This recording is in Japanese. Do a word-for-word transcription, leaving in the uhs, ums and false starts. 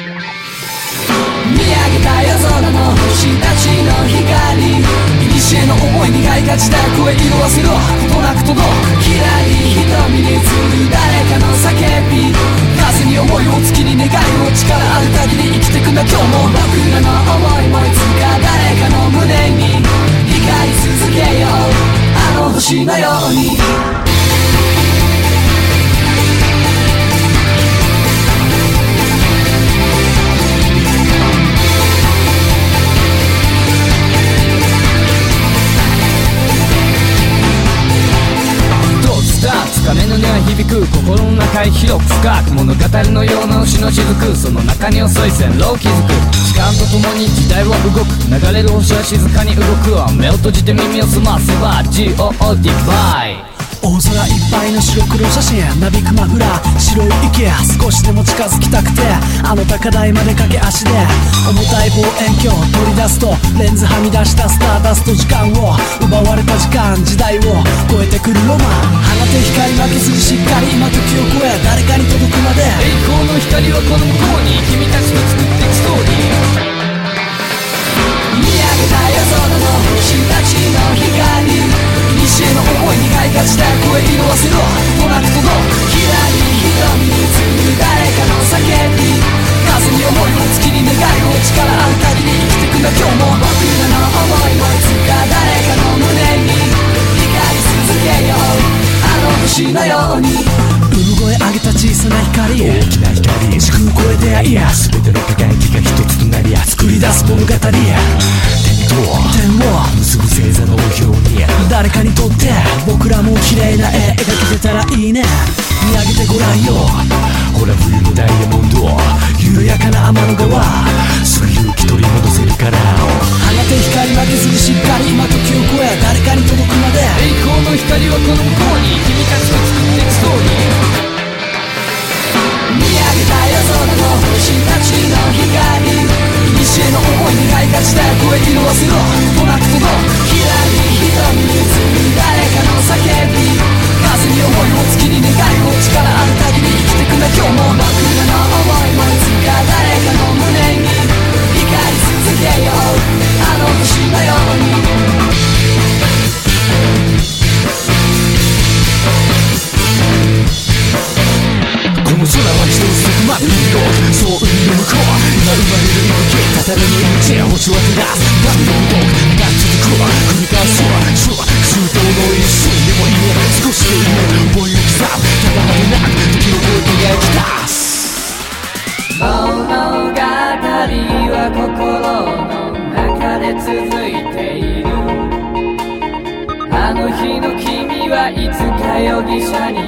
見上げた夜空の星たちの光、古の思いにがいがちだ声色あせろことなく届くきらり瞳に映る誰かの叫び、風に思いを月に願いを力ある限り生きてくんだ今日も。僕らの思いもいつか誰かの胸に光り続けようあの星のように。鐘の音は響く心の中へ広く深く物語のような星の雫、その中に遅い線路を築く。時間とともに時代は動く流れる星は静かに動く。目を閉じて耳を澄ませば ジーオーディー バイ大空いっぱいの白黒写真なびくマフラー白い池少しでも近づきたくてあの高台まで駆け足で重たい望遠鏡取り出すとレンズはみ出したスターダスト時間を奪われた時間時代を超えてくるロマン放て光負けずにしっかり今時を超え誰かに届くまで栄光の光はこの向こうに君たちと作っていくストーリー。見上げた夜空の星たちの光、古の思いにがいがちだ声色あせろことなく届くきらり瞳に映る誰かの叫び、風に思いを月に願いを力ある限り生きてくんだ今日も。僕らの思いもいつか誰かの胸に光り続けようあの星のように。産声上げた小さな光大きな光時空を超え出会いや全ての輝きが一つとなり作り出す物語や点を結ぶ星座の表に誰かにとって僕らも綺麗な絵描けてたらいいね。見上げてごらんよほら冬のダイヤモンド緩やかな天の川すぐ勇気取り戻せるから放て光負けずにしっかり今時を超え誰かに届くまで栄光の光はこの向こうに君たちと作っていくストーリー。見上げた夜空の星たちの光、古の思いにがいがちだ声色あせろことなく届くきらり瞳に映る誰かの叫び、風に思いを月に願いを力ある限り生きてくんだ今日も。僕らの思いもいつか誰かの胸に光り続けようあの星のように。この空は一つ先まで海よそう海の向こう今生まれる息たたらぬ命星は照らす何度も動くが続く繰り返すは周到の一瞬でもいいね少しでいいね思いを刻むただまでなく時の声輝き出す物語は心の中で続いているあの日の君はいつか容疑者に